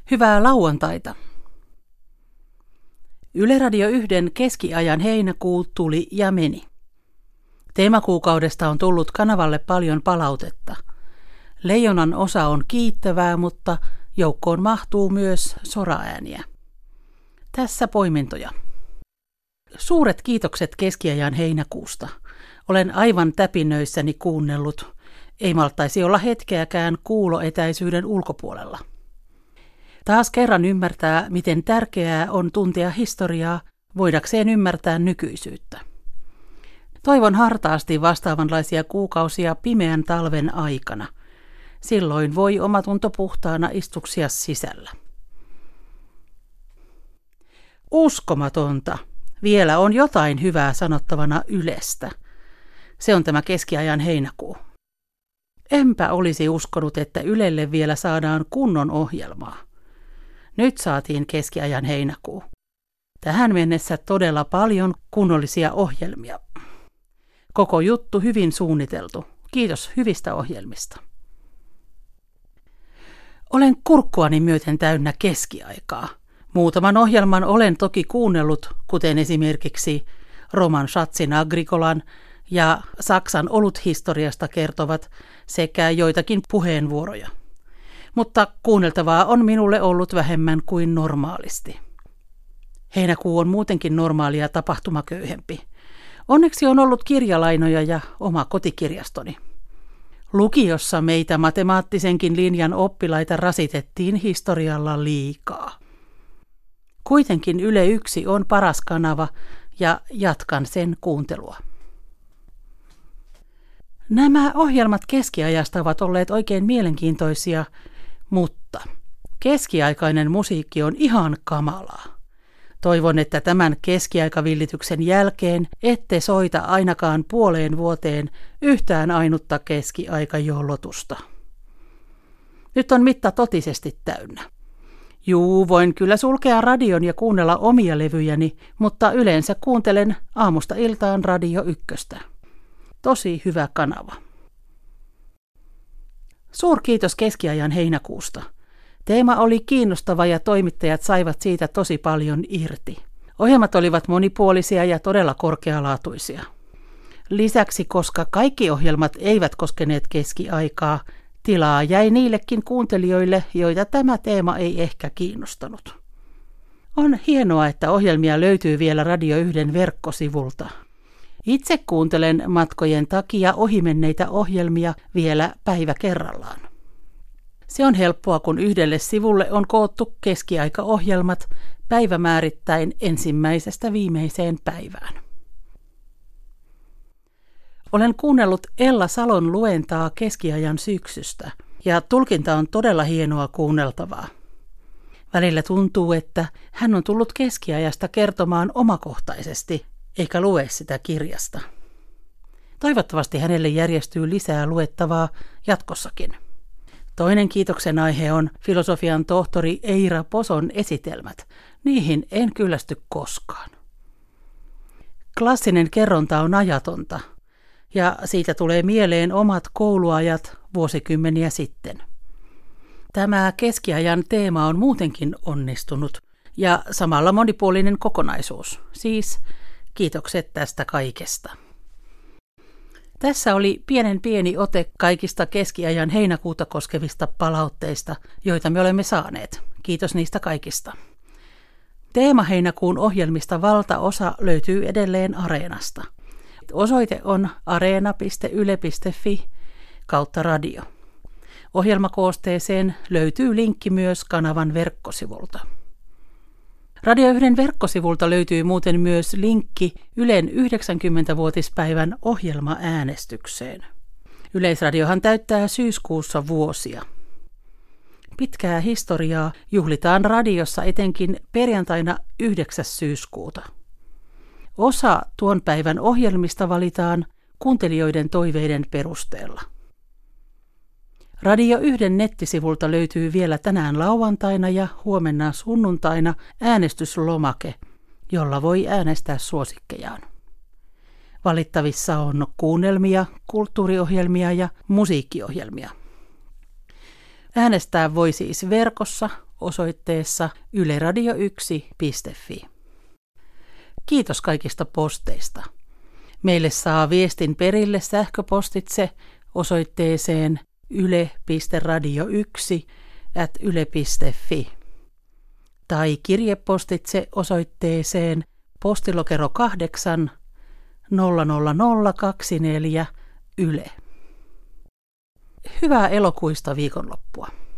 Hyvää lauantaita! Yle Radio 1 keskiajan heinäkuu tuli ja meni. Teemakuukaudesta on tullut kanavalle paljon palautetta. Leijonan osa on kiittävää, mutta joukkoon mahtuu myös soraääniä. Tässä poimintoja. Suuret kiitokset keskiajan heinäkuusta. Olen aivan täpinöissäni kuunnellut. Ei maltaisi olla hetkeäkään kuuloetäisyyden ulkopuolella. Taas kerran ymmärtää, miten tärkeää on tuntea historiaa, voidakseen ymmärtää nykyisyyttä. Toivon hartaasti vastaavanlaisia kuukausia pimeän talven aikana. Silloin voi omatunto puhtaana istuksia sisällä. Uskomatonta! Vielä on jotain hyvää sanottavana Ylestä. Se on tämä keskiajan heinäkuu. Enpä olisi uskonut, että Ylelle vielä saadaan kunnon ohjelmaa. Nyt saatiin keskiajan heinäkuu. Tähän mennessä todella paljon kunnollisia ohjelmia. Koko juttu hyvin suunniteltu. Kiitos hyvistä ohjelmista. Olen kurkkuani myöten täynnä keskiaikaa. Muutaman ohjelman olen toki kuunnellut, kuten esimerkiksi Roman Schatzin Agricolan ja Saksan oluthistoriasta kertovat sekä joitakin puheenvuoroja. Mutta kuunneltavaa on minulle ollut vähemmän kuin normaalisti. Heinäkuu on muutenkin normaalia tapahtumaköyhempi. Onneksi on ollut kirjalainoja ja oma kotikirjastoni. Lukiossa meitä matemaattisenkin linjan oppilaita rasitettiin historialla liikaa. Kuitenkin Yle 1 on paras kanava ja jatkan sen kuuntelua. Nämä ohjelmat keskiajasta ovat olleet oikein mielenkiintoisia, mutta keskiaikainen musiikki on ihan kamalaa. Toivon, että tämän keskiaikavillityksen jälkeen ette soita ainakaan puoleen vuoteen yhtään ainutta keskiaikajollotusta. Nyt on mitta totisesti täynnä. Juu, voin kyllä sulkea radion ja kuunnella omia levyjäni, mutta yleensä kuuntelen aamusta iltaan Radio 1. Tosi hyvä kanava. Suurkiitos keskiajan heinäkuusta. Teema oli kiinnostava ja toimittajat saivat siitä tosi paljon irti. Ohjelmat olivat monipuolisia ja todella korkealaatuisia. Lisäksi, koska kaikki ohjelmat eivät koskeneet keskiaikaa, tilaa jäi niillekin kuuntelijoille, joita tämä teema ei ehkä kiinnostanut. On hienoa, että ohjelmia löytyy vielä Radio 1 verkkosivulta. Itse kuuntelen matkojen takia ohimenneitä ohjelmia vielä päivä kerrallaan. Se on helppoa, kun yhdelle sivulle on koottu keskiaikaohjelmat päivämäärittäin ensimmäisestä viimeiseen päivään. Olen kuunnellut Ella Salon luentaa keskiajan syksystä, ja tulkinta on todella hienoa kuunneltavaa. Välillä tuntuu, että hän on tullut keskiajasta kertomaan omakohtaisesti, eikä lue sitä kirjasta. Toivottavasti hänelle järjestyy lisää luettavaa jatkossakin. Toinen kiitoksen aihe on filosofian tohtori Eira Poson esitelmät. Niihin en kyllästy koskaan. Klassinen kerronta on ajatonta, ja siitä tulee mieleen omat kouluajat vuosikymmeniä sitten. Tämä keskiajan teema on muutenkin onnistunut, ja samalla monipuolinen kokonaisuus. Siis kiitokset tästä kaikesta. Tässä oli pieni ote kaikista keskiajan heinäkuuta koskevista palautteista, joita me olemme saaneet. Kiitos niistä kaikista. Teema-heinäkuun ohjelmista valtaosa löytyy edelleen Areenasta. Osoite on areena.yle.fi/radio. Ohjelmakoosteeseen löytyy linkki myös kanavan verkkosivulta. Radio 1 verkkosivulta löytyy muuten myös linkki Ylen 90-vuotispäivän ohjelmaäänestykseen. Yleisradiohan täyttää syyskuussa vuosia. Pitkää historiaa juhlitaan radiossa etenkin perjantaina 9. syyskuuta. Osa tuon päivän ohjelmista valitaan kuuntelijoiden toiveiden perusteella. Radio 1 nettisivulta löytyy vielä tänään lauantaina ja huomenna sunnuntaina äänestyslomake, jolla voi äänestää suosikkejaan. Valittavissa on kuunnelmia, kulttuuriohjelmia ja musiikkiohjelmia. Äänestää voi siis verkossa osoitteessa yleradio1.fi. Kiitos kaikista posteista. Meille saa viestin perille sähköpostitse osoitteeseen yle.radio1@yle.fi tai kirjepostitse osoitteeseen postilokero 8 00024 Yle. Hyvää elokuista viikonloppua.